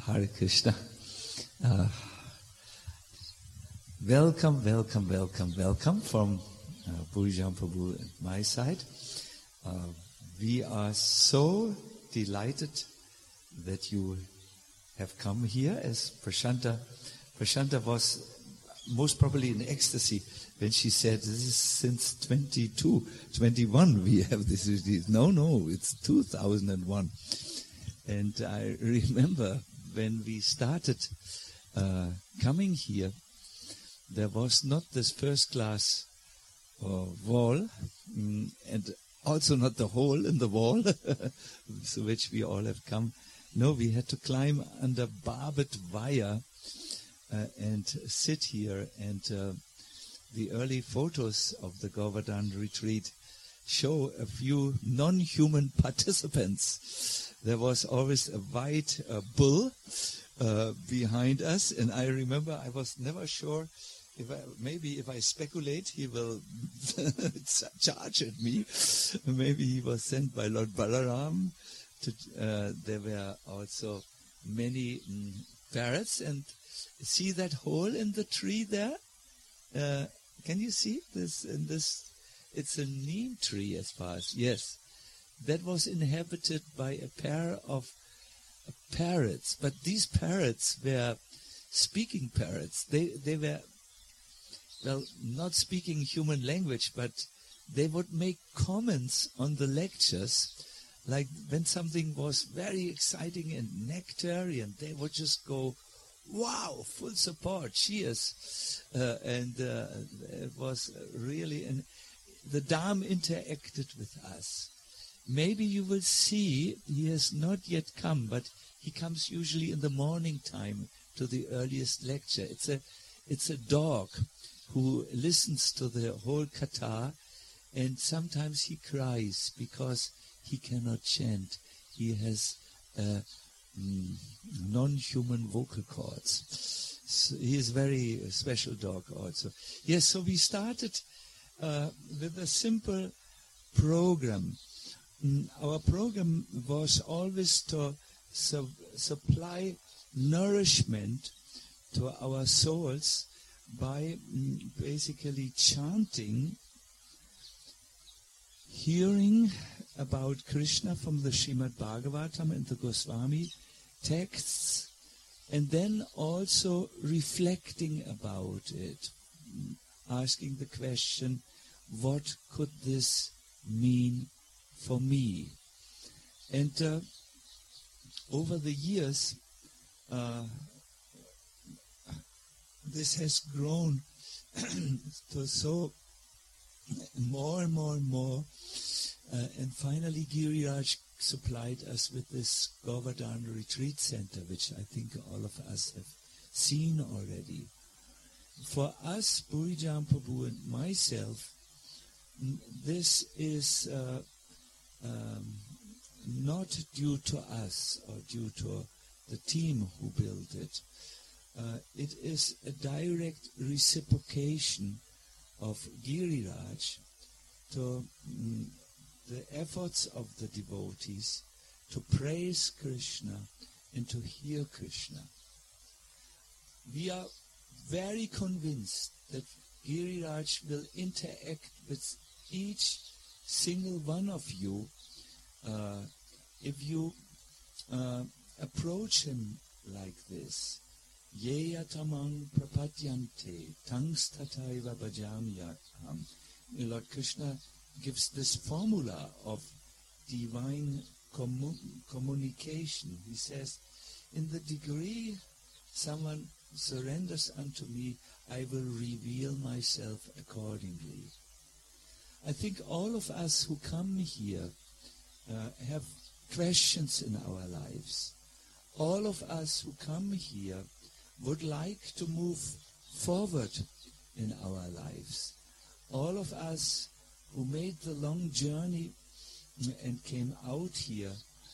Hare Krishna. Welcome from Burijan Prabhu and my side. We are so delighted that you have come here, as Prashanta was most probably in ecstasy when she said, this is since 21 we have this retreat. No, it's 2001. And I remember when we started coming here, there was not this first class wall, and also not the hole in the wall, through which we all have come. No, we had to climb under barbed wire and sit here. And the early photos of the Govardhan retreat show a few non-human participants. There was always a white bull behind us, and I remember I was never sure if I speculate, he will charge at me. Maybe he was sent by Lord Balaram. There were also many parrots, and see that hole in the tree there? Can you see this? It's a neem tree, as far as yes. That was inhabited by a pair of parrots, but these parrots were speaking parrots. They were, well, not speaking human language, but they would make comments on the lectures, like when something was very exciting and nectarian, they would just go, wow, full support, cheers. And it was really, and the Dham interacted with us. Maybe you will see, he has not yet come, but he comes usually in the morning time to the earliest lecture. It's a dog who listens to the whole katha, and sometimes he cries because he cannot chant. He has non-human vocal cords. So he is a very special dog also. Yes, so we started with a simple program. Our program was always to supply nourishment to our souls by basically chanting, hearing about Krishna from the Srimad Bhagavatam and the Goswami texts, and then also reflecting about it, asking the question, what could this mean for me? And over the years, this has grown to so more and more, and finally Giriraj supplied us with this Govardhan Retreat Center, which I think all of us have seen already. For us, Burijan Prabhu and myself, this is not due to us or due to the team who built it. It is a direct reciprocation of Giriraj to the efforts of the devotees to praise Krishna and to hear Krishna. We are very convinced that Giriraj will interact with each single one of you if you approach him like this. Ye yatamang prapadyante tangs tataiva bhajamyaham. Lord Krishna gives this formula of divine communication. He says, in the degree someone surrenders unto me, I will reveal myself accordingly. I think all of us who come here have questions in our lives. All of us who come here would like to move forward in our lives. All of us who made the long journey and came out here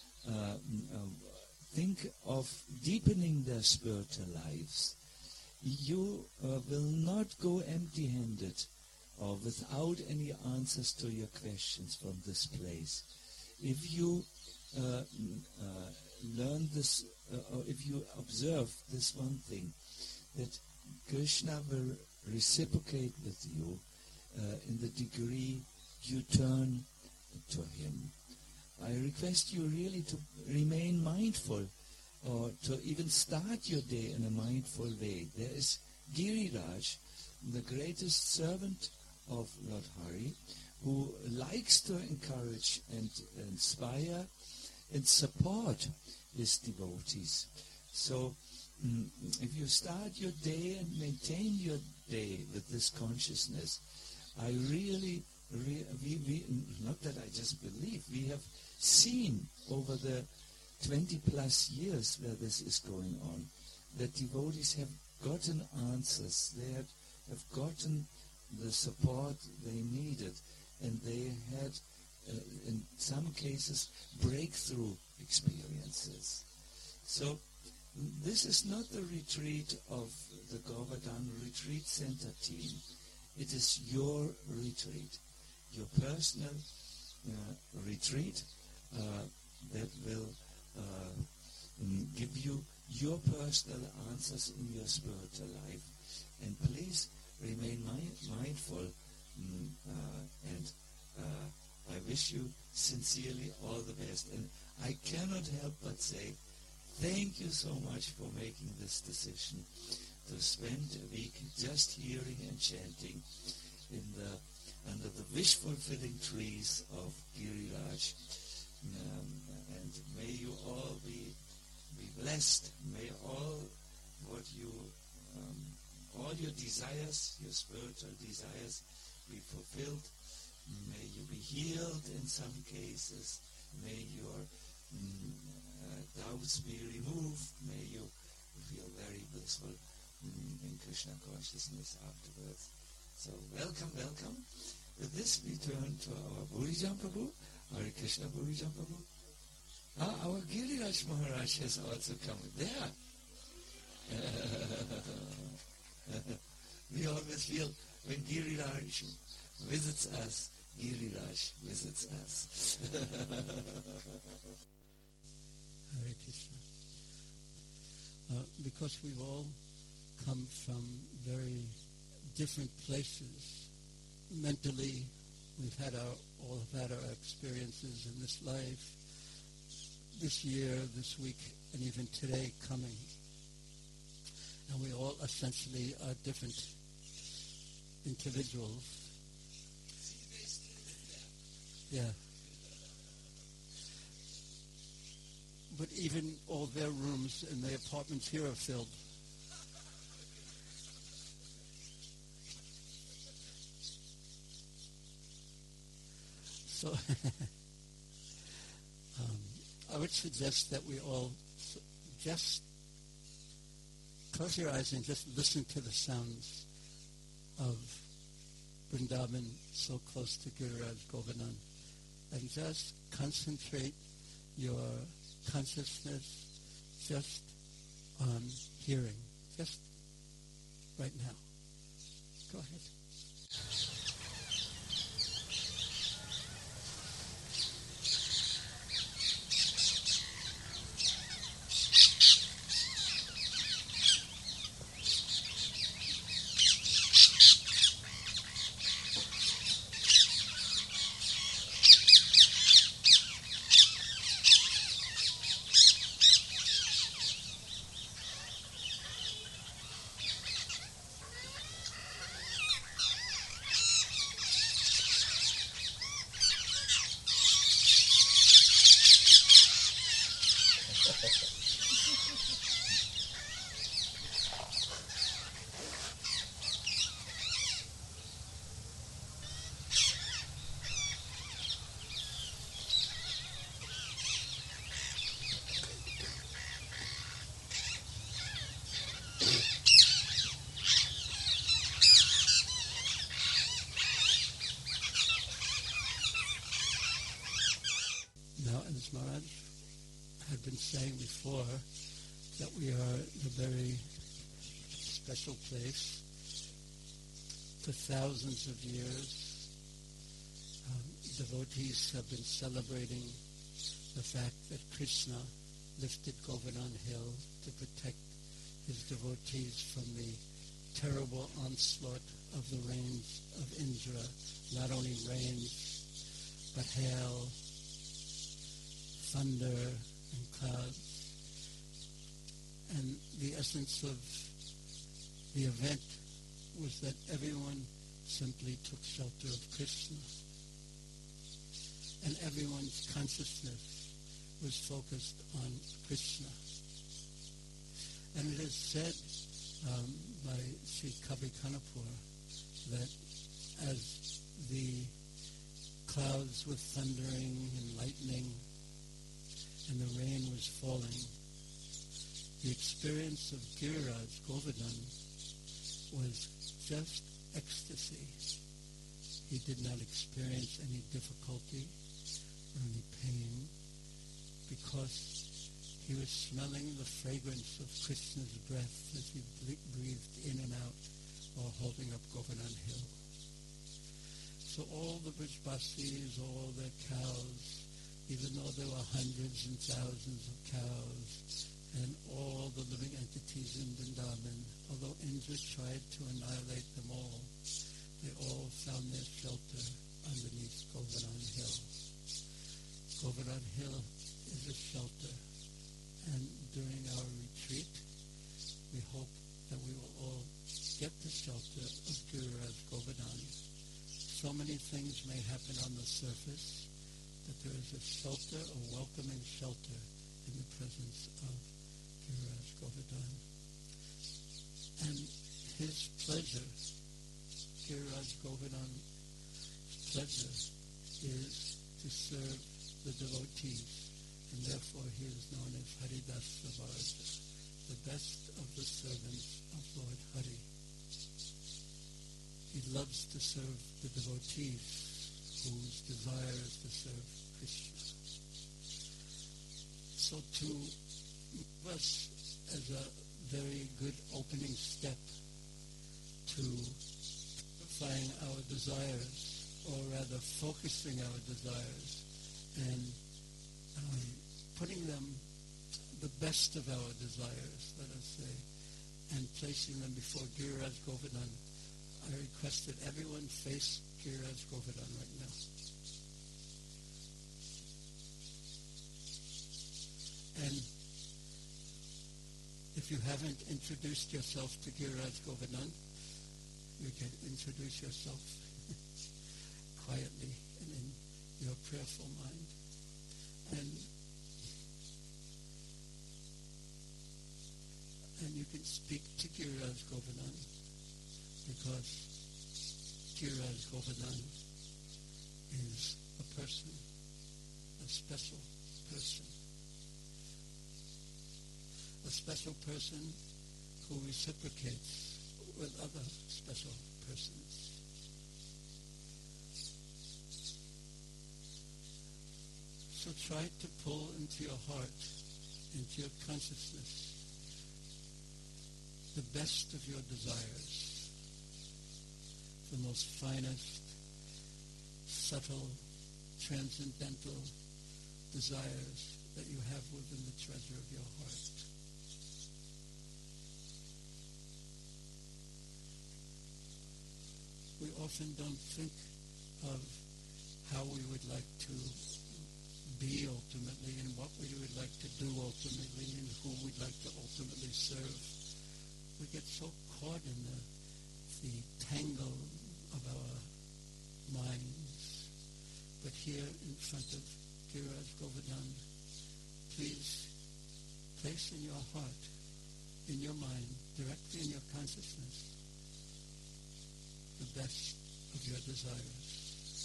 think of deepening their spiritual lives. You will not go empty-handed or without any answers to your questions from this place. If you learn this, or if you observe this one thing, that Krishna will reciprocate with you in the degree you turn to him. I request you really to remain mindful, or to even start your day in a mindful way. There is Giriraj, the greatest servant of Lord Hari, who likes to encourage and inspire and support his devotees. So if you start your day and maintain your day with this consciousness, I really, not that I just believe, we have seen over the 20 plus years where this is going on, that devotees have gotten answers, they have gotten the support they needed, and they had, in some cases, breakthrough experiences. So this is not the retreat of the Govardhan Retreat Center team. It is your retreat, your personal retreat that will give you your personal answers in your spiritual life. And please remain mindful, and I wish you sincerely all the best. And I cannot help but say thank you so much for making this decision to spend a week just hearing and chanting under the wish-fulfilling trees of Giriraj. And may you all be blessed. May all your desires, your spiritual desires, be fulfilled. May you be healed in some cases. May your doubts be removed. May you feel very blissful in Krishna consciousness afterwards. So welcome, welcome. With this we turn to our Bhurijam Prabhu, Hare Krishna Bhurijam Prabhu. Our Giriraj Maharaj has also come there. We always feel when Giriraj visits us, Giriraj visits us. Hare Krishna. Because we've all come from very different places. Mentally, we've all had our experiences in this life, this year, this week, and even today coming. And we all essentially are different individuals. Yeah. But even all their rooms in the apartments here are filled. So I would suggest that we all just close your eyes and just listen to the sounds of Vrindavan, so close to Giriraj Govardhan, and just concentrate your consciousness just on hearing, just right now. Go ahead. Now, as Maharaj had been saying before, that we are in a very special place. For thousands of years, devotees have been celebrating the fact that Krishna lifted Govardhan Hill to protect his devotees from the terrible onslaught of the rains of Indra, not only rains, but hail, thunder, and clouds. And the essence of the event was that everyone simply took shelter of Krishna. And everyone's consciousness was focused on Krishna. And it is said by Sri Kavi Kanapur that as the clouds were thundering and lightning and the rain was falling, the experience of Giriraj Govardhan was just ecstasy. He did not experience any difficulty or any pain because he was smelling the fragrance of Krishna's breath as he breathed in and out while holding up Govardhan Hill. So all the Brijbasis, all their cows, even though there were hundreds and thousands of cows, and all the living entities in Vrindavan, although Indra tried to annihilate them all, they all found their shelter underneath Govardhan Hill. Govardhan Hill is a shelter. And during our retreat, we hope that we will all get the shelter of Giriraj Govardhan. So many things may happen on the surface, but there is a shelter, a welcoming shelter in the presence of Giriraj Govardhan. And his pleasure, Giriraj Govardhan's pleasure, is to serve the devotees. And therefore he is known as Haridas Savarja, the best of the servants of Lord Hari. He loves to serve the devotees whose desire is to serve Krishna. So to give us as a very good opening step to purifying our desires, or rather focusing our desires, and putting them, the best of our desires, let us say, and placing them before Giriraj Govardhan, I request that everyone face Giriraj Govardhan right now. And if you haven't introduced yourself to Giriraj Govardhan, you can introduce yourself quietly and in your prayerful mind. And you can speak to Giriraj Govardhan, because Giriraj Govardhan is a person, a special person. A special person who reciprocates with other special persons. So try to pull into your heart, into your consciousness, the best of your desires, the most finest, subtle, transcendental desires that you have within the treasure of your heart. We often don't think of how we would like to be ultimately, and what we would like to do ultimately, and who we'd like to ultimately serve. We get so caught in the tangle of our minds. But here in front of Giriraj Govardhan, please place in your heart, in your mind, directly in your consciousness, the best of your desires.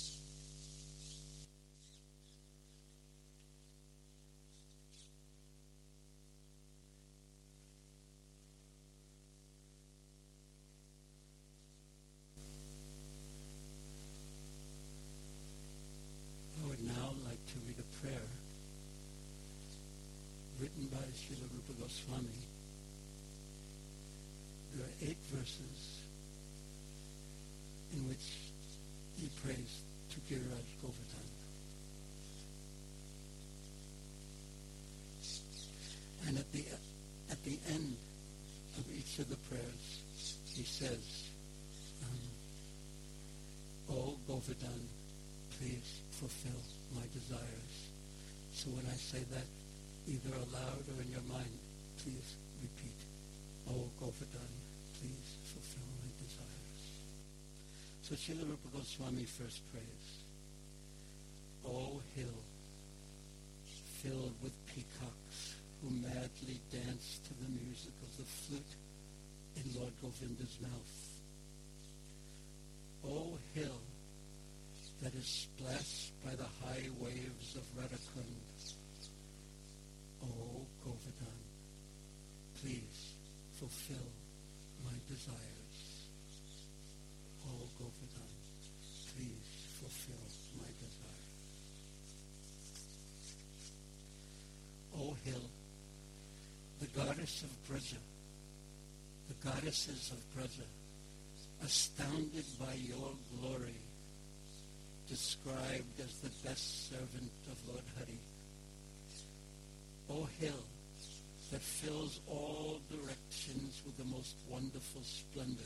I would now like to read a prayer written by Srila Rupa Goswami. There are 8 verses in which he prays to Giriraj Govardhan. And at the end of each of the prayers, he says, "Oh, Govardhan, please fulfill my desires." So when I say that, either aloud or in your mind, please repeat, "Oh, Govardhan, please fulfill my desires." So Srila Rupa Goswami first prays, "O hill, filled with peacocks who madly dance to the music of the flute in Lord Govinda's mouth. O hill that is splashed by the high waves of Radhakund, O Govardhan, please fulfill my desires. O Govardhan, please fulfill my desires. O hill, the goddess of Braja, the goddesses of Braja, astounded by your glory, described as the best servant of Lord Hari. O hill that fills all directions with the most wonderful splendor.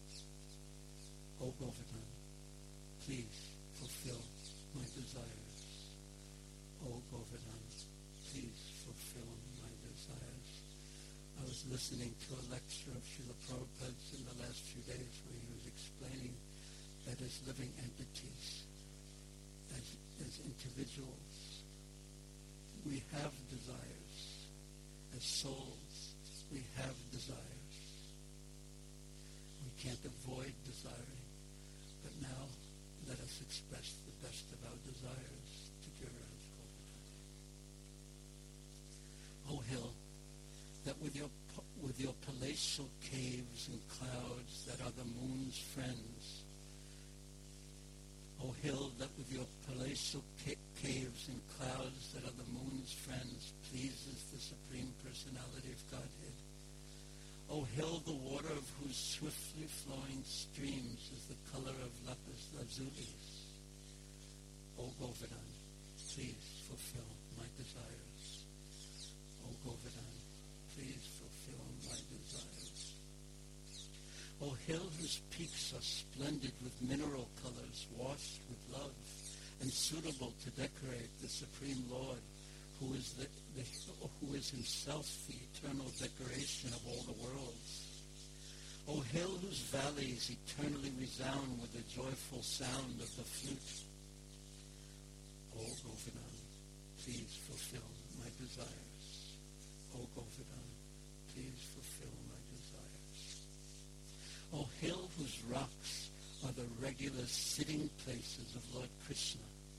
O Govardhan, please fulfill my desires. O Govardhan, please fulfill my desires." I was listening to a lecture of Srila Prabhupada's in the last few days where he was explaining that as living entities, as individuals, we have desires. As souls, we have desires. We can't avoid desiring, but now let us express the best of our desires to Giriraj Govardhan. O hill, that with your palatial caves and clouds that are the moon's friends, O hill that with your palatial caves and clouds that are the moon's friends pleases the Supreme Personality of Godhead. O hill, the water of whose swiftly flowing streams is the color of lapis lazulis. O Govardhan, please fulfill my desires. O Govardhan, please fulfill my desires. O hill whose peaks are splendid with mineral colors, washed with love, and suitable to decorate the Supreme Lord, who is himself the eternal decoration of all the worlds. O hill whose valleys eternally resound with the joyful sound of the flute. O Govardhan, please fulfill my desires. O Govardhan, please fulfill my desires. O hill whose rocks are the regular sitting places of Lord Krishna.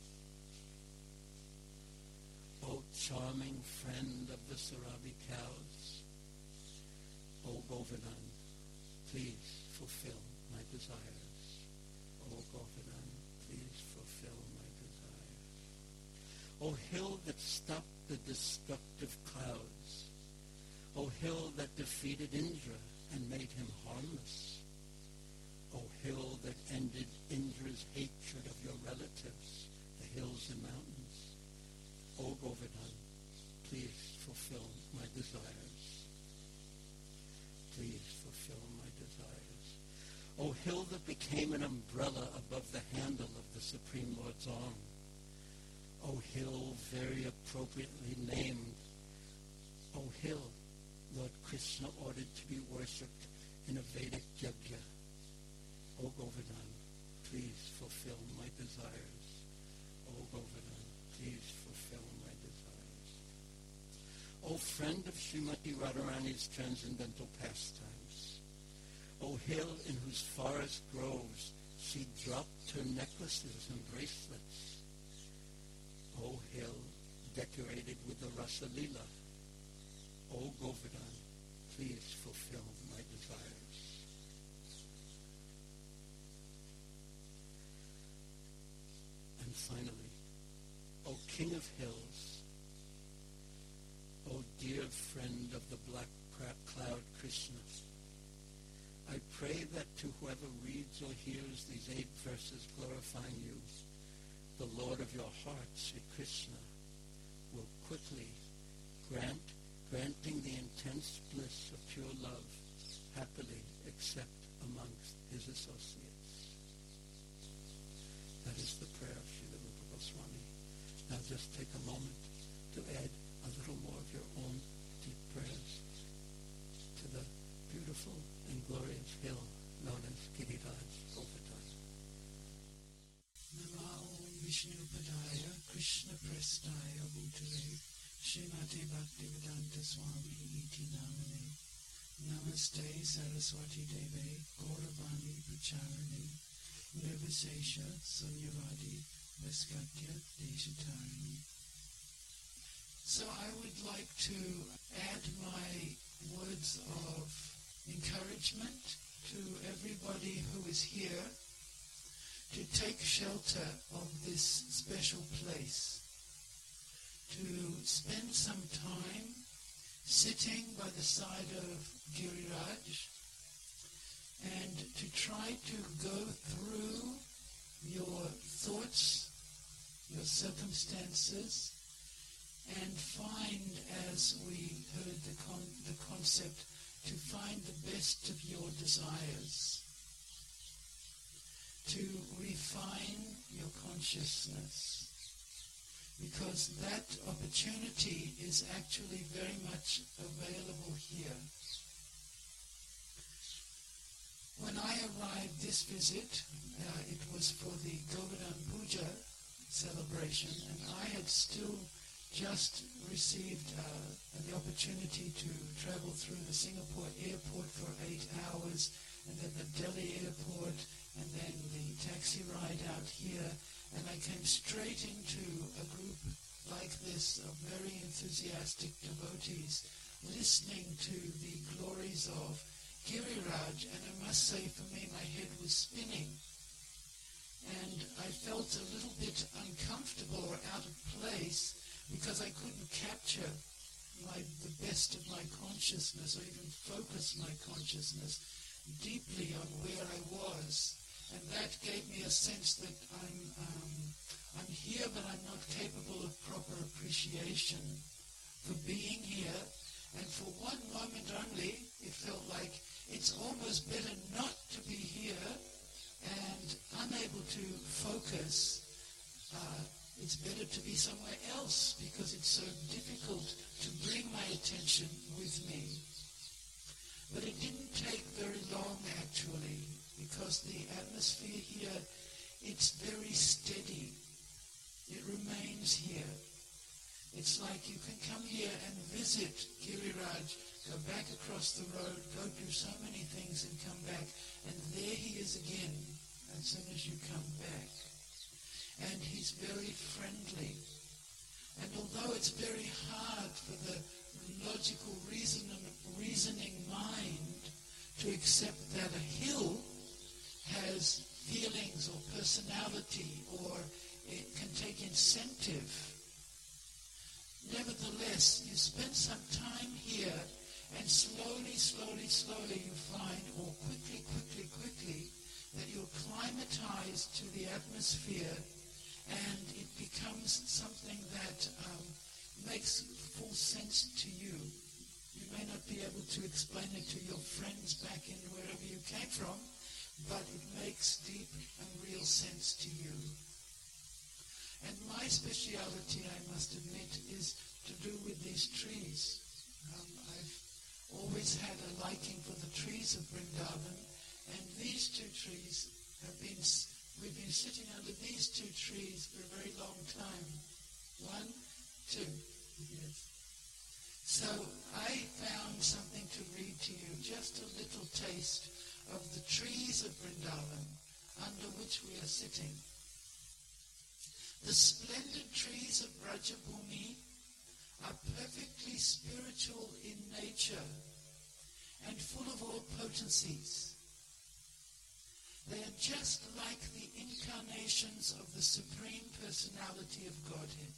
O charming friend of the Sarabi cows. O Govardhan, please fulfill my desires. O Govardhan, please fulfill my desires. O hill that stopped the destructive clouds. O hill that defeated Indra and made him harmless. O hill that ended Indra's hatred of your relatives, the hills and mountains. O Govardhan, please fulfill my desires. Please fulfill my desires. O hill that became an umbrella above the handle of the Supreme Lord's arm. O hill very appropriately named. O hill Lord Krishna ordered to be worshipped in a Vedic yajna. O Govardhan, please fulfill my desires. O Govardhan, please fulfill my desires. O friend of Srimati Radharani's transcendental pastimes. O hill in whose forest groves she dropped her necklaces and bracelets. O hill decorated with the Rasa Leela. O Govardhan, please fulfill my desires. And finally, O King of Hills, O dear friend of the black cloud Krishna, I pray that to whoever reads or hears these 8 verses glorifying you, the Lord of your heart, Sri Krishna, will quickly grant granting the intense bliss of pure love happily except amongst his associates. That is the prayer of Srila Rupa Goswami. Now just take a moment to add a little more of your own deep prayers to the beautiful and glorious hill known as Giriraj Govardhan. Namo Vishnu Padaya Krishna Prestaya Bhutale Srimati Bhaktivedanta Swami Iti Namane Namaste Saraswati Deve Gauravani Pracharani Nirvisesha Sunyavadi Vaskatya Deshatarini. So I would like to add my words of encouragement to everybody who is here to take shelter of this special place, to spend some time sitting by the side of Giriraj and to try to go through your thoughts, your circumstances, and find, as we heard the concept, to find the best of your desires, to refine your consciousness, because that opportunity is actually very much available here. When I arrived this visit, it was for the Govardhan Puja celebration, and I had still just received the opportunity to travel through the Singapore airport for 8 hours, and then the Delhi airport, and then the taxi ride out here, and I came straight into a group like this of very enthusiastic devotees listening to the glories of Giriraj, and I must say for me my head was spinning, and I felt a little bit uncomfortable or out of place because I couldn't capture the best of my consciousness or even focus my consciousness deeply on where I was. And that gave me a sense that I'm here, but I'm not capable of proper appreciation for being here. And for one moment only, it felt like it's almost better not to be here, and unable to focus. It's better to be somewhere else because it's so difficult to bring my attention with me. But it didn't take very long, actually, because the atmosphere here, it's very steady. It remains here. It's like you can come here and visit Giriraj, go back across the road, go do so many things and come back, and there he is again as soon as you come back. And he's very friendly. And although it's very hard for the logical reasoning mind to accept that a hill has feelings or personality or it can take incentive, nevertheless, you spend some time here and slowly you find, or quickly, that you're climatized to the atmosphere, and it becomes something that makes full sense to you. You may not be able to explain it to your friends back in wherever you came from, but it makes deep and real sense to you. And my speciality, I must admit, is to do with these trees. I've always had a liking for the trees of Vrindavan, and these two trees we've been sitting under these two trees for a very long time. 1, 2. Yes. So I found something to read to you, just a little taste of the trees of Vrindavan under which we are sitting. The splendid trees of Brajabhumi are perfectly spiritual in nature and full of all potencies. They are just like the incarnations of the Supreme Personality of Godhead.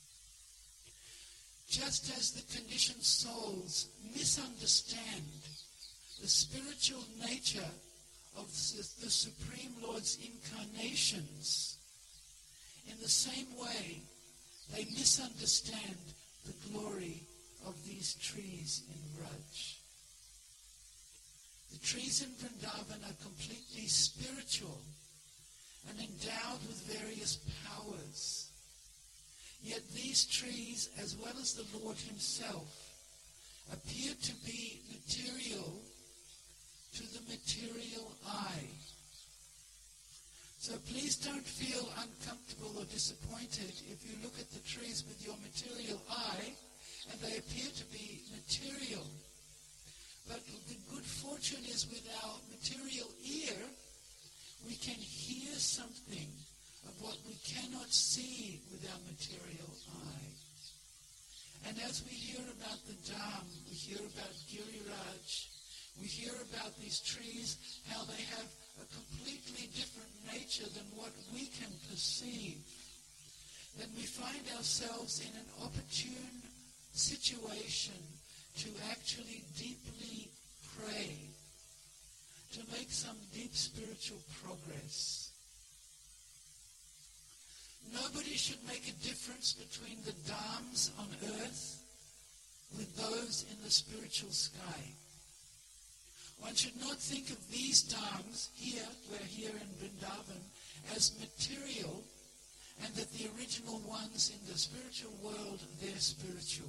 Just as the conditioned souls misunderstand the spiritual nature of the Supreme Lord's incarnations, in the same way they misunderstand the glory of these trees in Vraj. The trees in Vrindavan are completely spiritual and endowed with various powers. Yet these trees, as well as the Lord himself, appear to be material to the material eye. So please don't feel uncomfortable or disappointed if you look at the trees with your material eye and they appear to be material. But the good fortune is with our material ear, we can hear something of what we cannot see with our material eye. And as we hear about the Dham, we hear about Giriraj, we hear about these trees, how they have a completely different nature than what we can perceive, then we find ourselves in an opportune situation to actually deeply pray, to make some deep spiritual progress. Nobody should make a difference between the Dhams on earth with those in the spiritual sky. One should not think of these Dhams here, we're here in Vrindavan, as material, and that the original ones in the spiritual world, they're spiritual.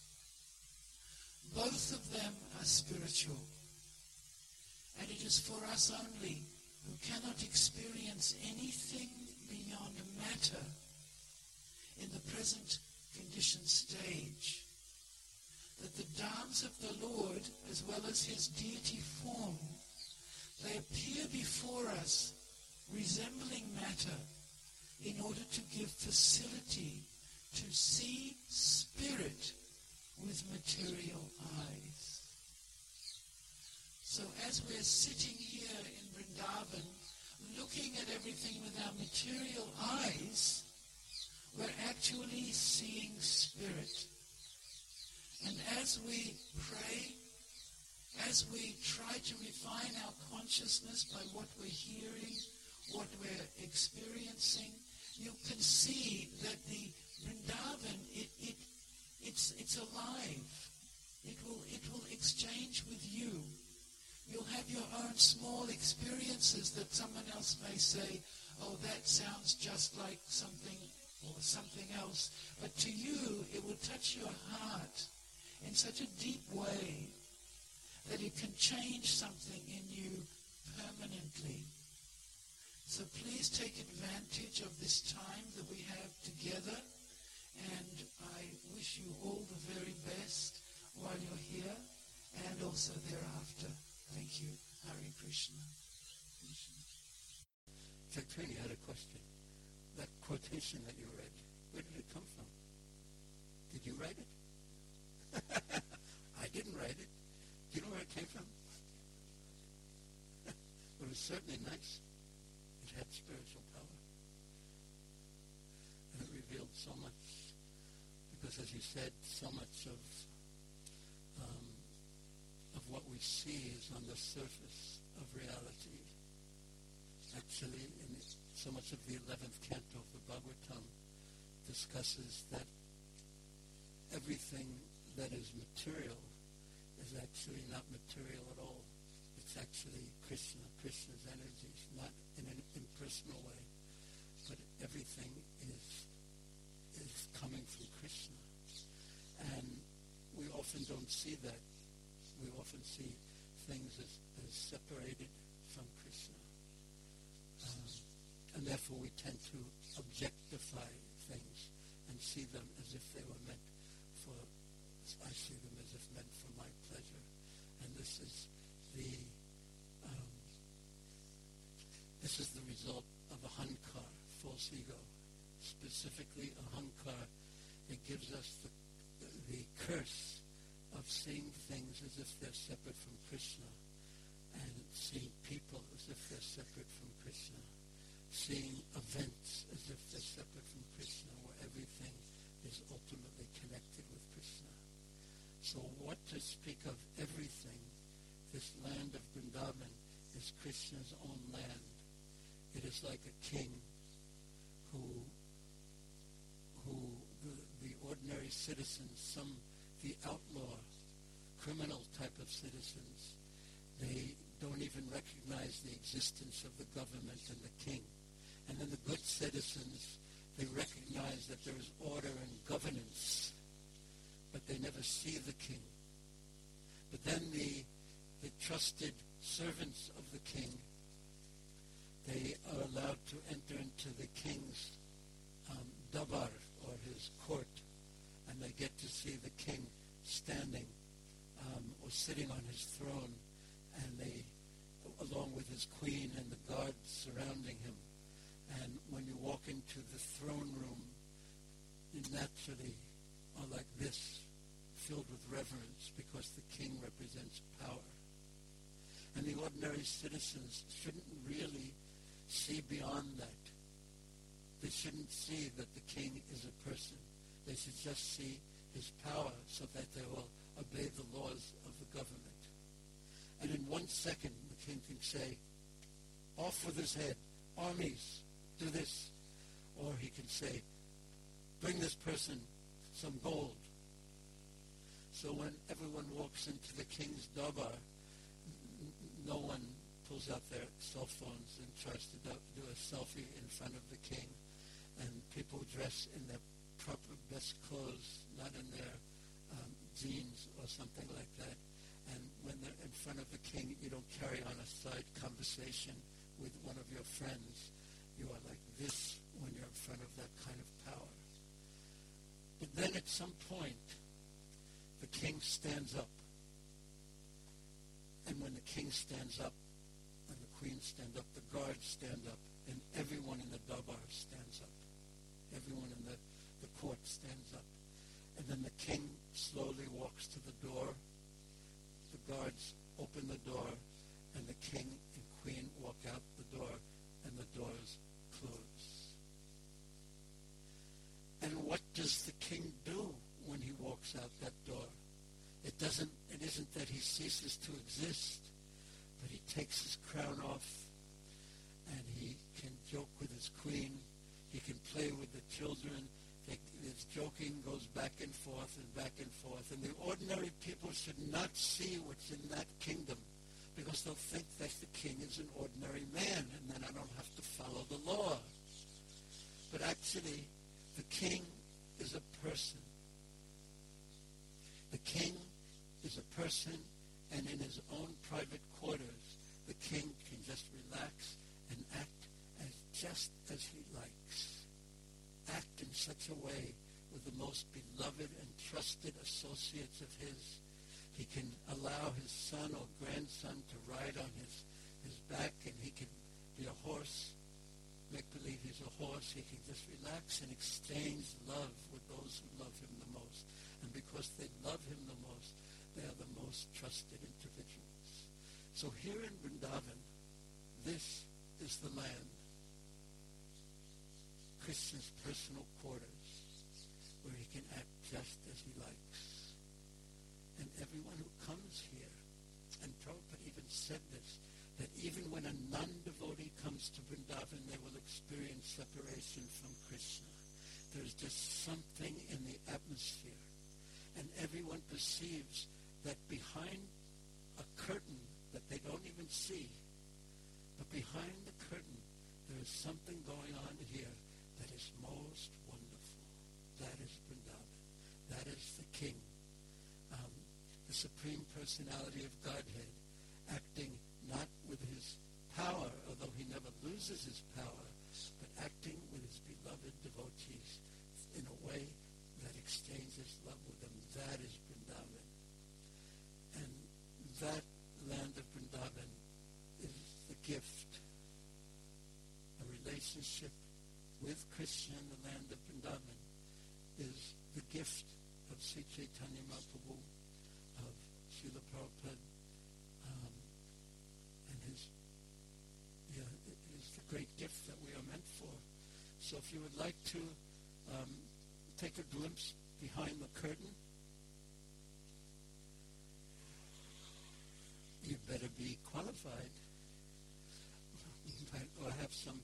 Both of them are spiritual. And it is for us only, who cannot experience anything beyond matter in the present conditioned stage, that the Dhams of the Lord, as well as his deity form, they appear before us resembling matter in order to give facility to see spirit with material eyes. So as we're sitting here in Vrindavan, looking at everything with our material eyes, we're actually seeing spirit. And as we pray, as we try to refine our consciousness by what we're hearing, what we're experiencing, you can see that the Vrindavan, it's alive. It will exchange with you. You'll have your own small experiences that someone else may say, oh, that sounds just like something or something else. But to you, it will touch your heart in such a deep way that it can change something in you permanently. So please take advantage of this time that we have together, and I wish you all the very best while you're here and also thereafter. Thank you. Hare Krishna. Chaitanya had a question. That quotation that you read, where did it come from? Did you write it? I didn't write it. Do you know where it came from? It was certainly nice. It had spiritual power. And it revealed so much. Because as you said, so much of what we see is on the surface of reality. Actually, so much of the 11th canto of the Bhagavatam discusses that everything that is material is actually not material at all. It's actually Krishna, Krishna's energies, not in an impersonal way, but everything is coming from Krishna. And we often don't see that. We often see things as separated from Krishna. And therefore we tend to objectify things and see them as if they were meant for, I see them as if meant for my pleasure. And this is the result of ahankar, false ego. Specifically ahankar, it gives us the curse of seeing things as if they're separate from Krishna, and seeing people as if they're separate from Krishna, seeing events as if they're separate from Krishna, where everything is ultimately connected with Krishna. So what to speak of everything? This land of Vrindavan is Krishna's own land. It is like a king who the ordinary citizens, some the outlaw, criminal type of citizens. They don't even recognize the existence of the government and the king. And then the good citizens, they recognize that there is order and governance, but they never see the king. But then the trusted servants of the king, they are allowed to enter into the king's dabar, or his court, and they get to see the king standing or sitting on his throne, and they, along with his queen and the guards surrounding him. And when you walk into the throne room, you naturally are like this, filled with reverence, because the king represents power. And the ordinary citizens shouldn't really see beyond that. They shouldn't see that the king is a person. They should just see his power so that they will obey the laws of the government. And in 1 second, the king can say, off with his head, armies, do this. Or he can say, bring this person some gold. So when everyone walks into the king's dabar, no one pulls out their cell phones and tries to do a selfie in front of the king. And people dress in their proper best clothes, not in their jeans or something like that. And when they're in front of the king, you don't carry on a side conversation with one of your friends. You are like this when you're in front of that kind of power. But then at some point, the king stands up. And when the king stands up and the queen stand up, the guards stand up, and everyone in the dabar stands up. Everyone in the court stands up. And then the king slowly walks to the door. The guards open the door, and the king and queen walk out the door, and the doors close. And what does the king do when he walks out that door? It isn't that he ceases to exist, but he takes his crown off, and he can joke with his queen. He can play with the children. His joking goes back and forth and back and forth. And the ordinary people should not see what's in that kingdom, because they'll think that the king is an ordinary man, and then I don't have to follow the law. But actually, the king is a person. The king is a person, and in his own private quarters, the king can just relax and act just as he likes. Act in such a way with the most beloved and trusted associates of his. He can allow his son or grandson to ride on his back, and he can be a horse, make believe he's a horse. He can just relax and exchange love with those who love him the most. And because they love him the most, they are the most trusted individuals. So here in Vrindavan, this is the land, Krishna's personal quarters, where he can act just as he likes. And everyone who comes here, and Prabhupada even said this, that even when a non-devotee comes to Vrindavan, they will experience separation from Krishna. There's just something in the atmosphere. And everyone perceives that behind a curtain that they don't even see, but behind the curtain, there is something going on here that is most wonderful. That is Vrindavan. That is the King, the Supreme Personality of Godhead, acting not with his power, although he never loses his power, but acting with his beloved devotees in a way that exchanges love with them. That is Vrindavan. And that land of Vrindavan is the gift, a relationship with Krishna in the land of Vrindavan is the gift of Sri Chaitanya Mahaprabhu, of Srila Prabhupada, and is the great gift that we are meant for. So if you would like to take a glimpse behind the curtain, you better be qualified. Or have some,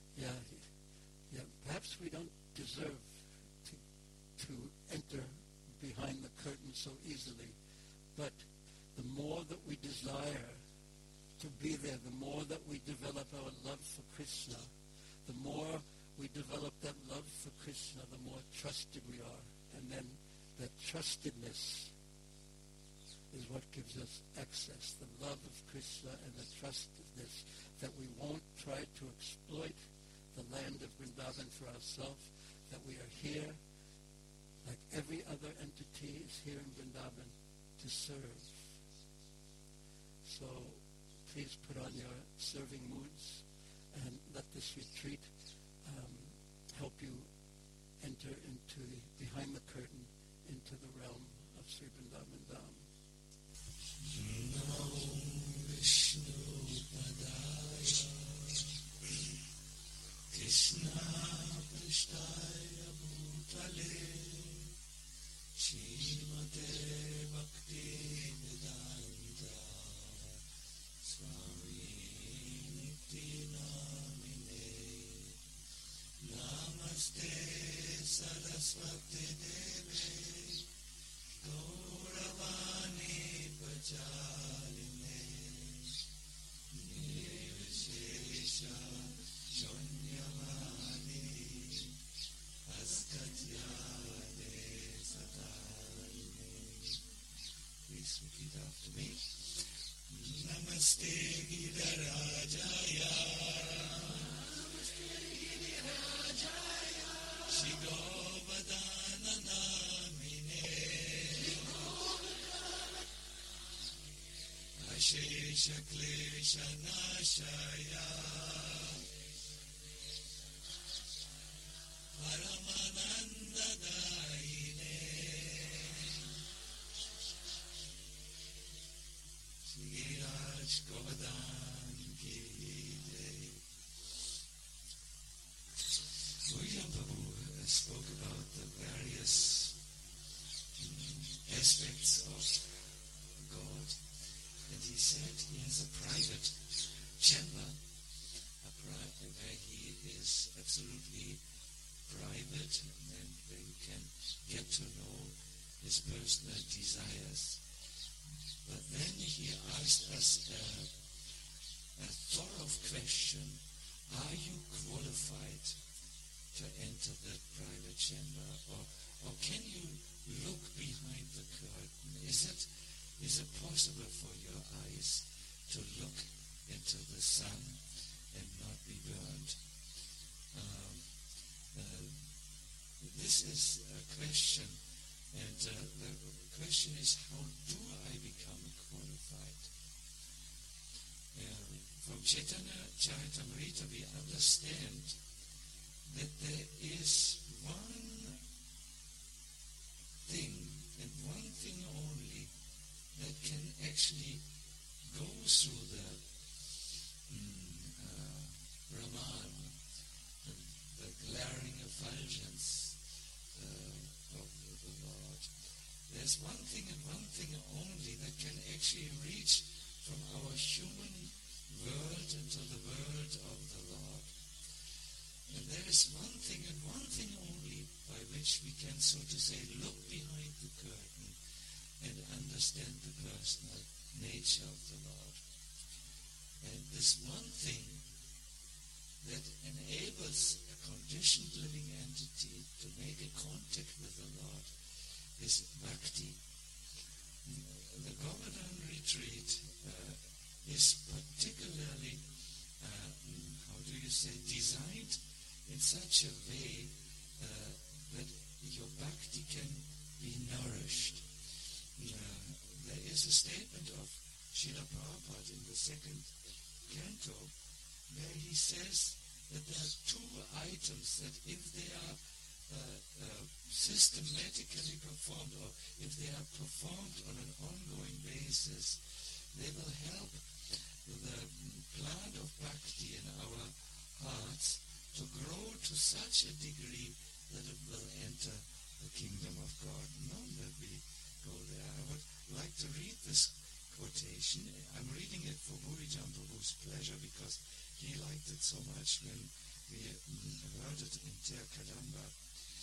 perhaps we don't deserve to enter behind the curtain so easily. But the more that we desire to be there, the more that we develop our love for Krishna, the more we develop that love for Krishna, the more trusted we are. And then that trustedness is what gives us access, the love of Krishna and the trustedness that we won't try to exploit the land of Vrindavan for ourselves, that we are here, like every other entity is here in Vrindavan, to serve. So please put on your serving moods and let this retreat help you enter into behind the curtain, into the realm of Sri Vrindavan Dham. Vishnu Padaya Krishna Prishtaya Bhutale Shrimate Bhakti Vedanta Swami Niti Namine Namaste Saraswati Deve Gauravani Pachaline Nirvishesha Shonyamani Askatyade Sadarine. Please repeat after me. Namaste Girirajaya Shri Govardhana Namine Ashesha Klesha Nashaya Paramananda Daine Shri Raj Govardhan Ki Jai. William Prabhu spoke about the various aspects of God, and he said he has a private chamber, where he is absolutely private and where you can get to know his personal desires. But then he asked us a thorough question: are you qualified to enter that private chamber, or can you look behind the curtain? Is it possible for your eyes to look into the sun and not be burned? This is a question, and the question is, how do I become qualified? From Chaitanya Charitamrita we understand that there is one thing, and one thing only, that can actually go through the Brahman, the glaring effulgence of the Lord. There's one thing and one thing only that can actually reach from our human world into the world of the Lord. And there is one thing and one thing only by which we can, so to say, look behind the curtain and understand the personal nature of the Lord. And this one thing that enables a conditioned living entity to make a contact with the Lord is bhakti. The Govardhan retreat is particularly, designed in such a way that your bhakti can be nourished. There is a statement of Srila Prabhupada in the second canto where he says that there are two items that if they are systematically performed, or if they are performed on an ongoing basis, they will help the plant of bhakti in our hearts to grow to such a degree that it will enter the kingdom of God. Not that we go there. I would like to read this quotation. I'm reading it for Bhurijam Prabhu's pleasure because he liked it so much when we heard it in Ter Kadamba.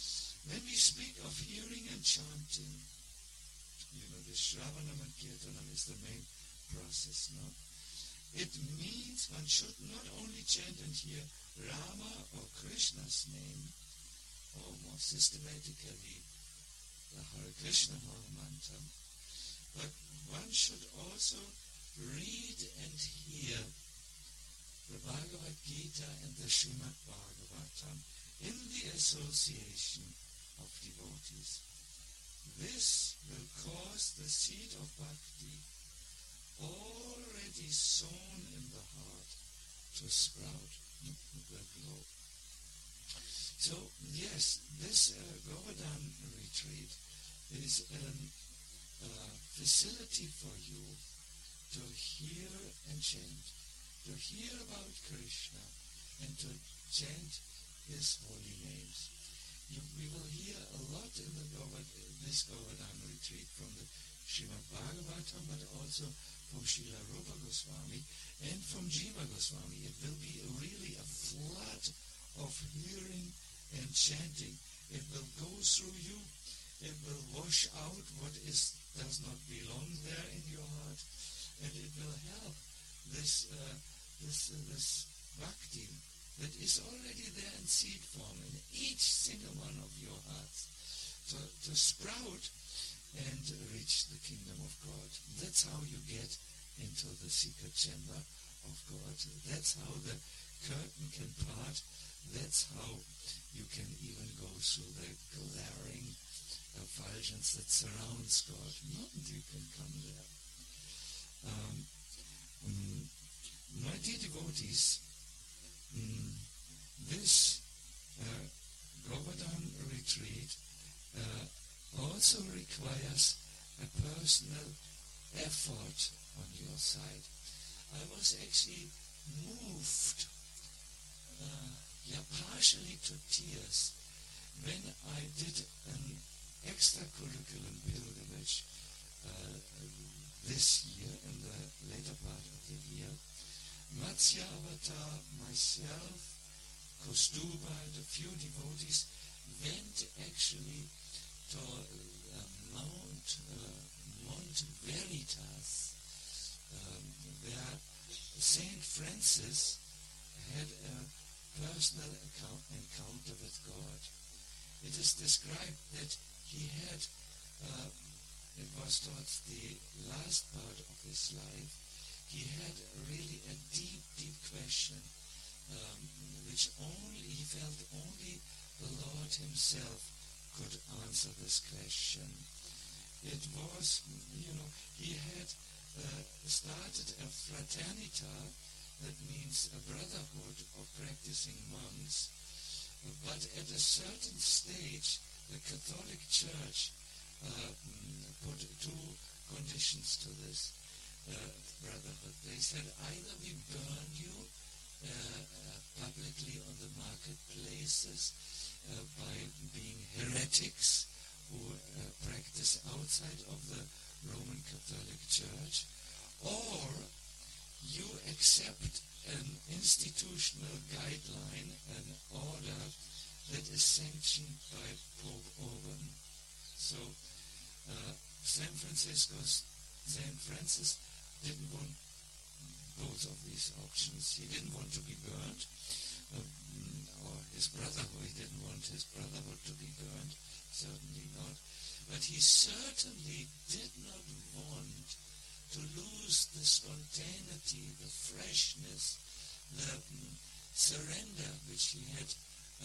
When we speak of hearing and chanting, the Shravanam and Kirtanam is the main process, no? It means one should not only chant and hear Rama or Krishna's name, or more systematically, the Hare Krishna Mahamantra, but one should also read and hear the Bhagavad Gita and the Srimad Bhagavatam in the association of devotees. This will cause the seed of bhakti already sown in the heart to sprout, will grow. So yes, this Govardhan retreat is a facility for you to hear and chant, to hear about Krishna and to chant his holy names. We will hear a lot in this Govardhan retreat from the Srimad Bhagavatam, but also from Srila Rupa Goswami and from Jiva Goswami. It will be really a flood of hearing and chanting. It will go through you. It will wash out what does not belong there in your heart, and it will help this bhakti that is already there in seed form in each single one of your hearts to sprout and reach the kingdom of God. That's how you get into the secret chamber of God. That's how the curtain can part. That's how you can even go through the glaring effulgence that surrounds God. You can come there. My dear devotees, this Govardhan retreat also requires a personal effort on your side. I was actually moved, partially to tears, when I did an extracurricular pilgrimage this year, in the later part of the year. Matsya Avatar, myself, Kostuba, and a few devotees went actually to Mount Veritas, where Saint Francis had a personal encounter with God. It is described that he had, it was towards the last part of his life, he had really a deep, deep question, which he felt only the Lord himself could answer this question. It was, he had started a fraternita, that means a brotherhood of practicing monks, but at a certain stage, the Catholic Church put two conditions to this brotherhood. They said, either we burn you publicly on the marketplaces by being heretics who practice outside of the Roman Catholic Church, or you accept an institutional guideline, an order that is sanctioned by Pope Urban. So Saint Francis didn't want both of these options. He didn't want to be burned, or his brotherhood. He didn't want his brotherhood to be burned, certainly not. But he certainly did not want to lose the spontaneity, the freshness, the surrender which he had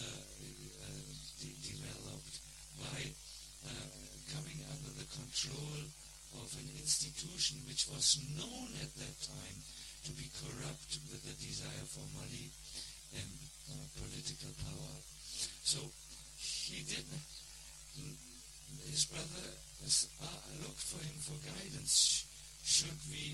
developed by coming under the control of an institution which was known at that time to be corrupt with a desire for money and political power. So he didn't. His brother looked for him for guidance. Should we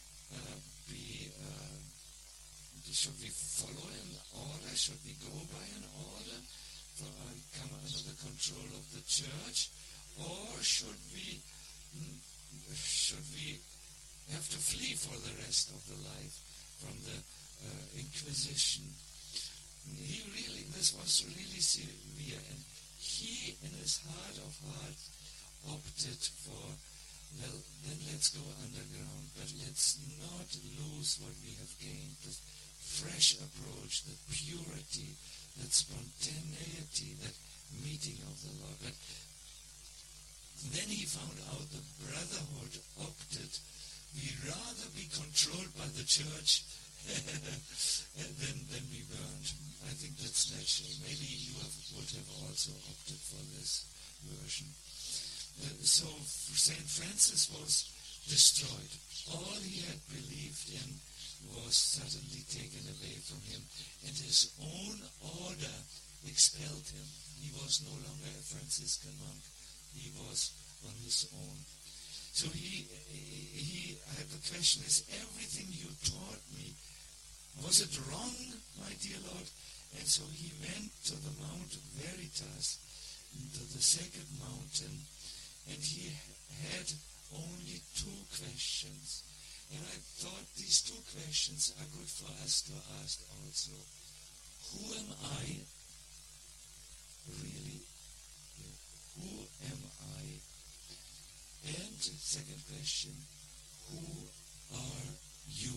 follow an order? Should we go by an order, come under the control of the church, or should we have to flee for the rest of the life from the Inquisition? This was really severe, and he, in his heart of hearts, opted for, well, then let's go underground, but let's not lose what we have gained, the fresh approach, the purity, that spontaneity, that meeting of the Lord. But then he found out the brotherhood opted, we'd rather be controlled by the church than we weren't. I think that's natural. Maybe you would have also opted for this version. So St. Francis was destroyed. All he had believed in was suddenly taken away from him, and his own order expelled him. He was no longer a Franciscan monk. He was on his own. So he had the question, is everything you taught me, was it wrong, my dear Lord? And so he went to the Mount Veritas, to the sacred mountain, and he had only 2 questions. And I thought these 2 questions are good for us to ask also. Who am I? Really? Who am I? And second question, who are you?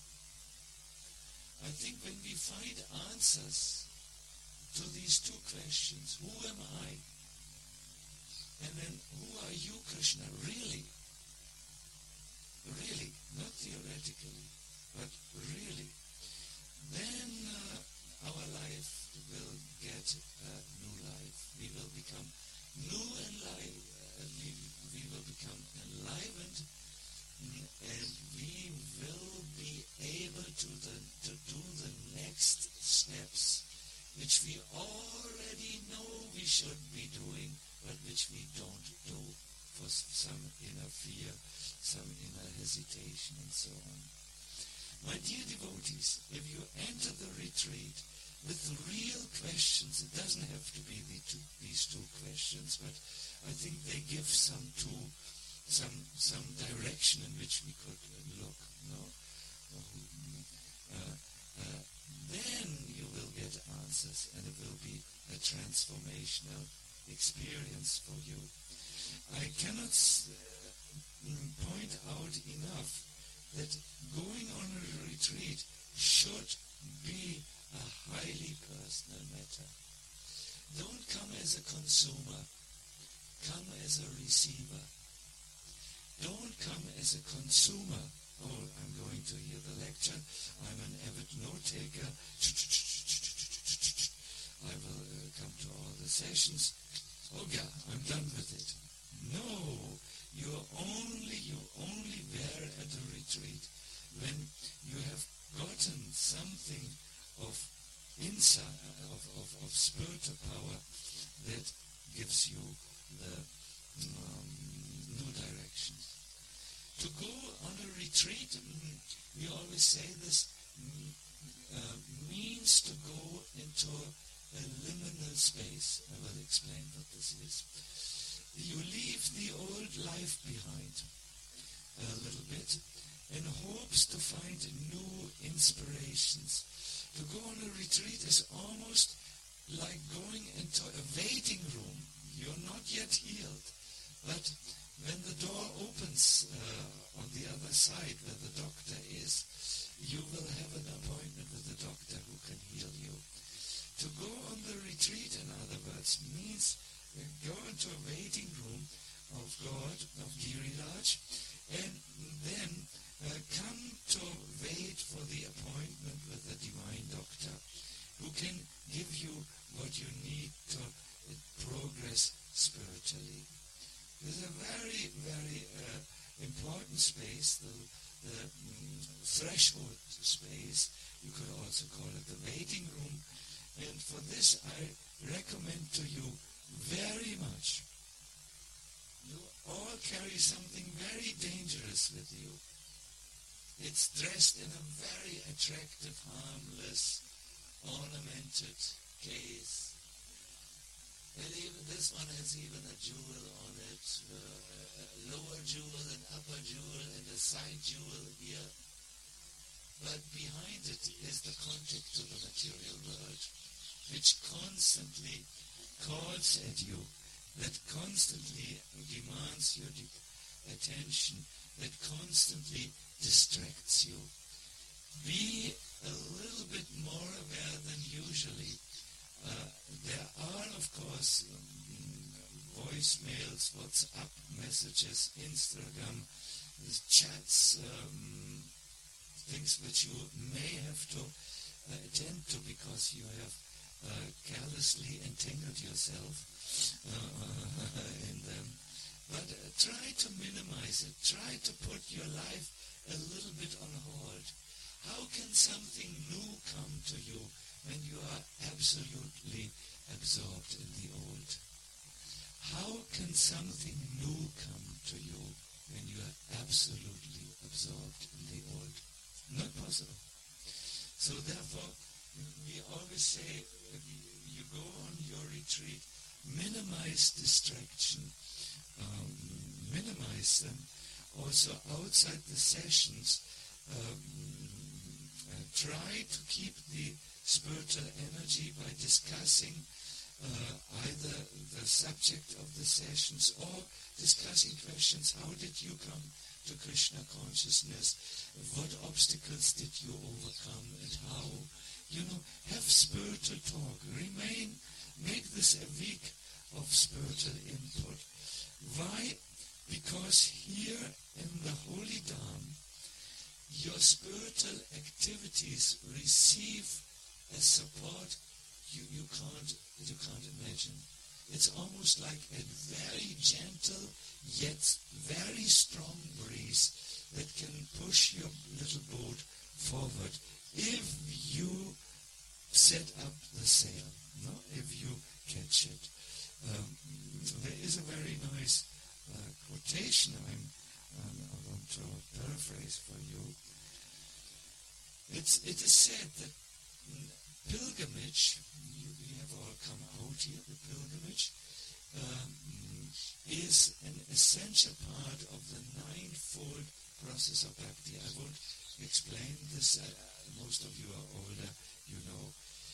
I think when we find answers to these 2 questions, who am I? And then, who are you, Krishna? Really? Really, not theoretically, but really. Then our life will get a new life. We will become new and we will become enlivened, and we will be able to do the next steps, which we already know we should be doing, but which we don't do for some inner fear, some inner hesitation, and so on. My dear devotees, if you enter the retreat with the real questions, it doesn't have to be these 2 questions, but I think they give some direction in which we could look. No? Then you will get answers, and it will be a transformational experience for you. I cannot point out enough that going on a retreat should be a highly personal matter. Don't come as a consumer. Come as a receiver. Don't come as a consumer. Oh, I'm going to hear the lecture. I'm an avid note-taker. I will come to all the sessions. Oh yeah, I'm done with it. No, you only there at a retreat when you have gotten something of insight, of spiritual power that gives you the new direction. To go on a retreat, we always say this, means to go into a liminal space. I will explain what this is. You leave the old life behind a little bit in hopes to find new inspirations. To go on a retreat is almost like going into a waiting room. You're not yet healed, but when the door opens on the other side where the doctor is, you will have an appointment with the doctor who can heal you. To go on the retreat, in other words, means go into a waiting room of God, of Giriraj, and then come to wait for the appointment with the divine doctor who can give you what you need to progress spiritually. This is a very, very important space, the threshold space. You could also call it the waiting room. And for this, I recommend to you very much. You all carry something very dangerous with you. It's dressed in a very attractive, harmless, ornamented case. And even this one has even a jewel on it, a lower jewel, an upper jewel, and a side jewel here. But behind it is the contact to the material world, which constantly calls at you, that constantly demands your attention, that constantly distracts you. Be a little bit more aware than usually. There are, of course, voicemails, WhatsApp messages, Instagram, chats, things which you may have to attend to because you have carelessly entangled yourself in them. But try to minimize it. Try to put your life a little bit on hold. How can something new come to you when you are absolutely absorbed in the old? How can something new come to you when you are absolutely absorbed in the old? Not possible. So therefore, we always say, you go on your retreat, minimize distraction, minimize them. Also outside the sessions, try to keep the spiritual energy by discussing either the subject of the sessions or discussing questions. How did you come to Krishna consciousness? What obstacles did you overcome and how? Have spiritual talk. Make this a week of spiritual input. Why? Because here in the Holy Dham, your spiritual activities receive a support you can't imagine. It's almost like a very gentle yet very strong breeze that can push your little boat forward if you set up the sail, if you catch it. There is a very nice quotation I want to paraphrase for you. It is said that pilgrimage, we have all come out here, the pilgrimage, is an essential part of the ninefold process of bhakti. I won't explain this, most of you are older, you know.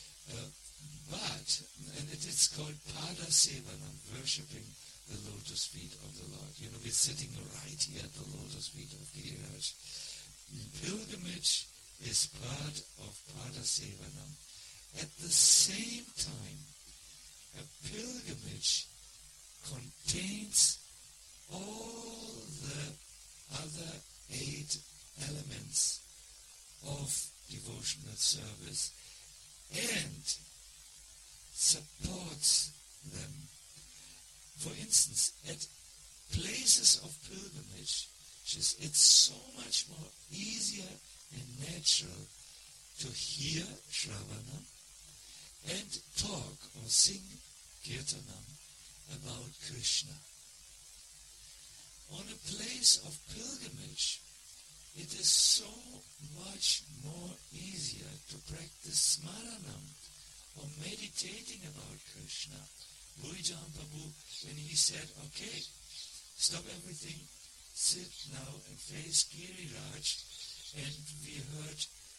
And it is called Pada Sevanam, worshipping the lotus feet of the Lord. We're sitting right here at the lotus feet of Giriraj. Pilgrimage is part of Pada Sevanam. At the same time, a pilgrimage contains all the other 8 elements of devotional service and supports them. For instance, at places of pilgrimage, it's so much more easier and natural to hear Shravanam and talk or sing Kirtanam about Krishna. On a place of pilgrimage, it is so much more easier to practice Smaranam or meditating about Krishna. Bhujan Prabhu, when he said, okay, stop everything, sit now and face Giriraj, and we heard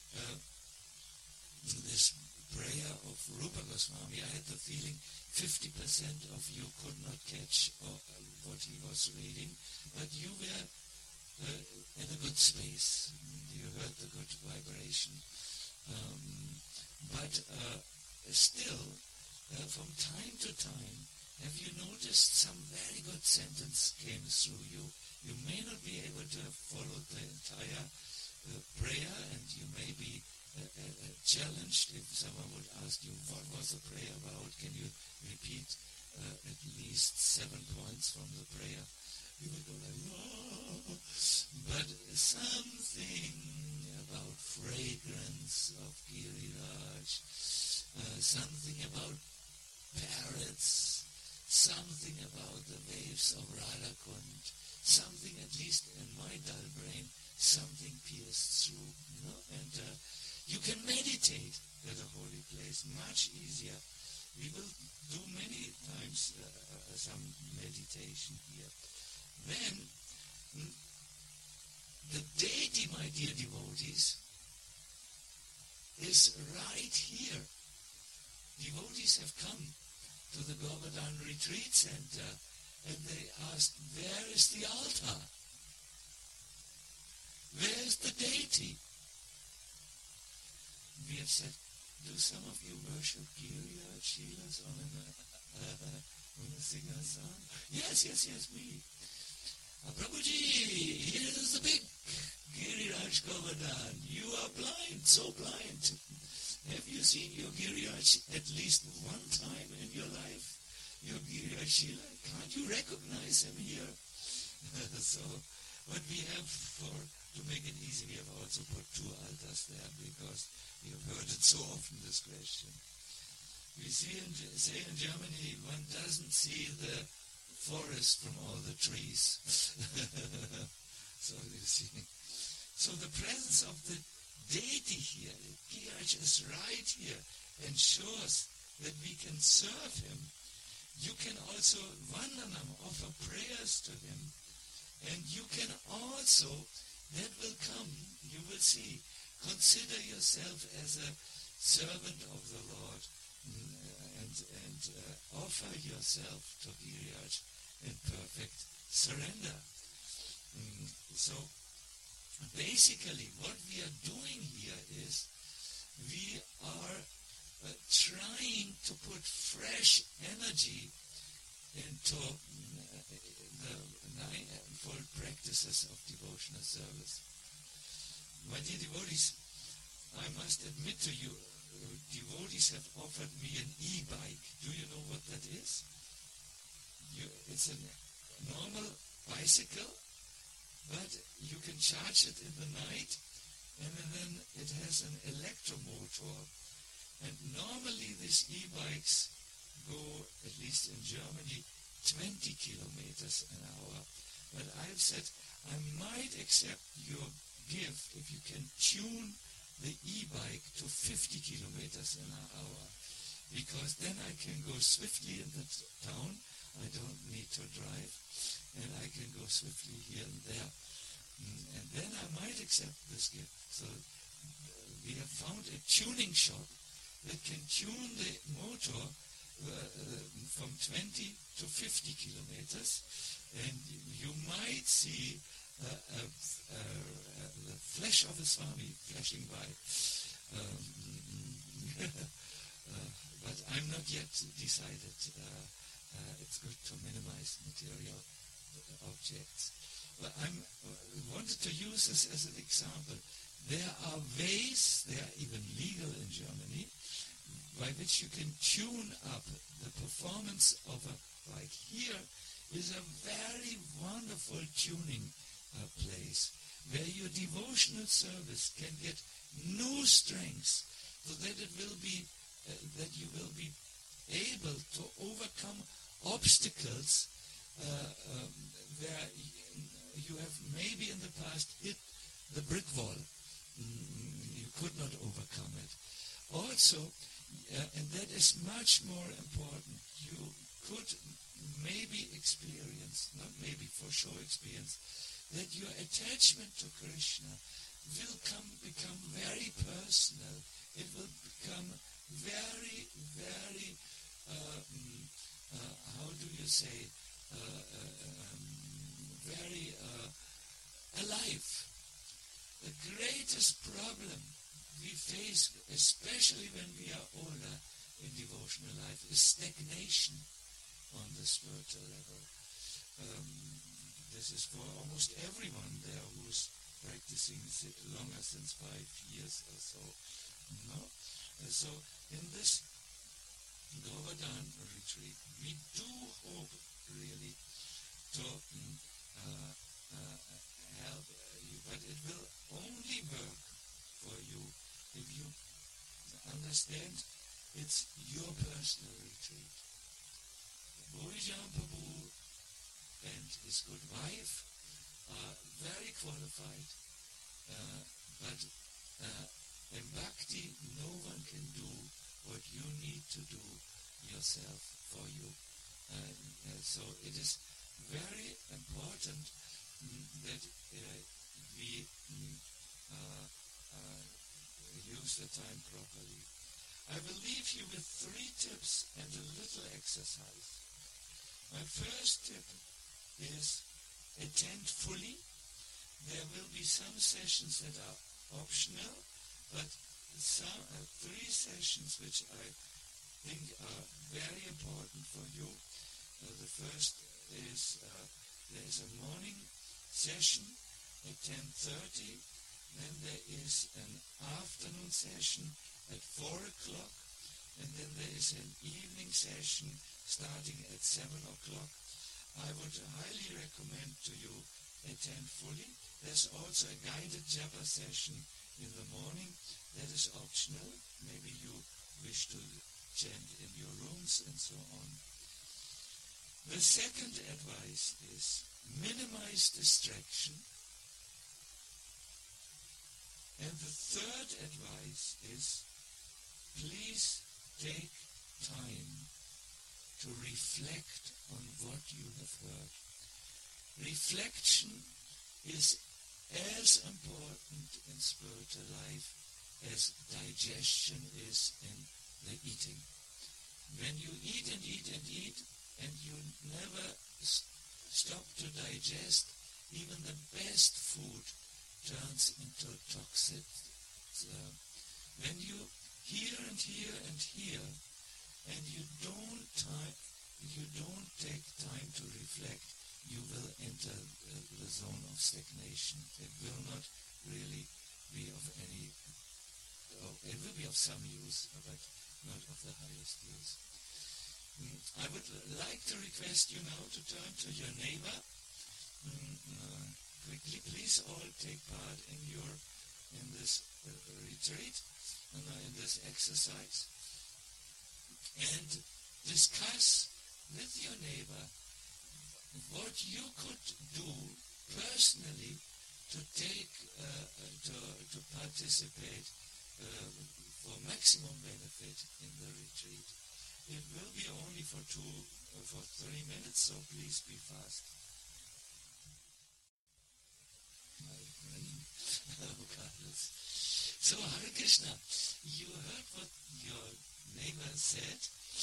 this prayer of Rupa Goswami. I had the feeling 50% of you could not catch what he was reading, but you were in a good space. You heard the good vibration. But still, from time to time, have you noticed some very good sentence came through you? You may not be able to have followed the entire prayer, and you may be challenged if someone would ask you, what was the prayer about? Can you repeat at least 7 points from the prayer? You would go like, oh. But something about fragrance of Giriraj, something about parrots, something about the waves of Radhakund, something, at least in my dull brain, something pierced through, and you can meditate at a holy place much easier. We will do many times some meditation here. Then, the deity, my dear devotees, is right here. Devotees have come to the Govardhan Retreat Center, and they asked, where is the altar? Where is the deity? We have said, do some of you worship Giriraj Shilas on a singer's song? Yes, we. Prabhuji, here is the big Giriraj Govardhan. You are blind, so blind. Have you seen your Giriraj at least one time in your life? Your Giriraj Shila? Can't you recognize him here? So, what we have to make it easy, we have also put 2 altars there because we have heard it so often, this question. We say in Germany, one doesn't see the forest from all the trees. So you see. So the presence of the deity here, Giriraj is right here and shows that we can serve him. You can also vandanam, offer prayers to him, and you can also, that will come, you will see, consider yourself as a servant of the Lord and offer yourself to Giriraj in perfect surrender. So basically what we are doing here is we are trying to put fresh energy into the ninefold practices of devotional service. My dear devotees, I must admit to you, devotees have offered me an e-bike. Do you know what that is? It's a normal bicycle, but you can charge it in the night, and then it has an electromotor. And normally these e-bikes go, at least in Germany, 20 kilometers an hour. But I've said, I might accept your gift if you can tune the e-bike to 50 kilometers an hour. Because then I can go swiftly in the town. I don't need to drive. And I can go swiftly here and there. And then I might accept this gift. So we have found a tuning shop that can tune the motor from 20 to 50 kilometers, and you might see the flash of a Swami flashing by. But I'm not yet decided. It's good to minimize material objects. But I wanted to use this as an example. There are ways, they are even legal in Germany, by which you can tune up the performance of a bike. Here is a very wonderful tuning place where your devotional service can get new strength so that it will be that you will be able to overcome obstacles where you have maybe in the past hit the brick wall. You could not overcome it. Also, and that is much more important, you could maybe experience, not maybe, for sure experience, that your attachment to Krishna will become very personal. It will become very, very, how do you say, very alive. The greatest problem we face, especially when we are older in devotional life, is stagnation on the spiritual level. This is for almost everyone there who's practicing longer since 5 years or so. No? So in this Govardhan retreat, we do hope really to help you, but it will only work for you if you understand it's your personal retreat. Bhujan Prabhu and his good wife are very qualified, but in bhakti no one can do what you need to do yourself for you. So it is very important that we use the time properly. I will leave you with 3 tips and a little exercise. My first tip is attend fully. There will be some sessions that are optional, but some 3 sessions which I think are very important for you. The first is there is a morning session at 10:30. Then there is an afternoon session at 4 o'clock, and then there is an evening session starting at 7 o'clock. I would highly recommend to you attend fully. There's also a guided japa session in the morning that is optional. Maybe you wish to chant in your rooms and so on. The second advice is minimize distraction. And the third advice is please take time to reflect on what you have heard. Reflection is as important in spiritual life as digestion is in the eating. When you eat and eat and eat, and you never stop to digest, even the best food turns into toxic. When you hear and hear and hear, and you don't take time to reflect, you will enter the zone of stagnation. It will not really be of any. It will be of some use, but not of the highest use. I would like to request you now to turn to your neighbor. Quickly, please all take part in this retreat, in this exercise, and discuss with your neighbor what you could do personally to take to participate for maximum benefit in the retreat. It will be only for 3 minutes, so please be fast. So Hare Krishna, you heard what your neighbor said.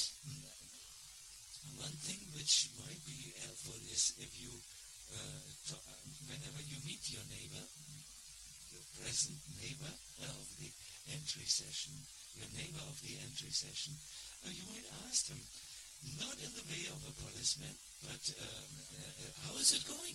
One thing which might be helpful is if you, whenever you meet your neighbor, the present neighbor of the entry session, your neighbor of the entry session, you might ask them, not in the way of a policeman, but how is it going?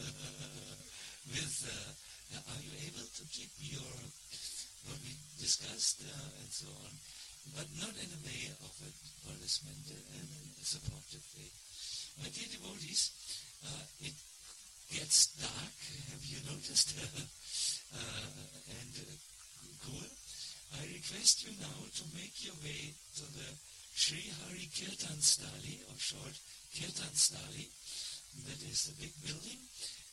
Are you able to keep your, what we discussed and so on, but not in a way of a policeman, in a supportive way. My dear devotees, it gets dark, have you noticed? And cool. I request you now to make your way to the Sri Hari Kirtan Stali, or short Kirtan Stali. That is the big building.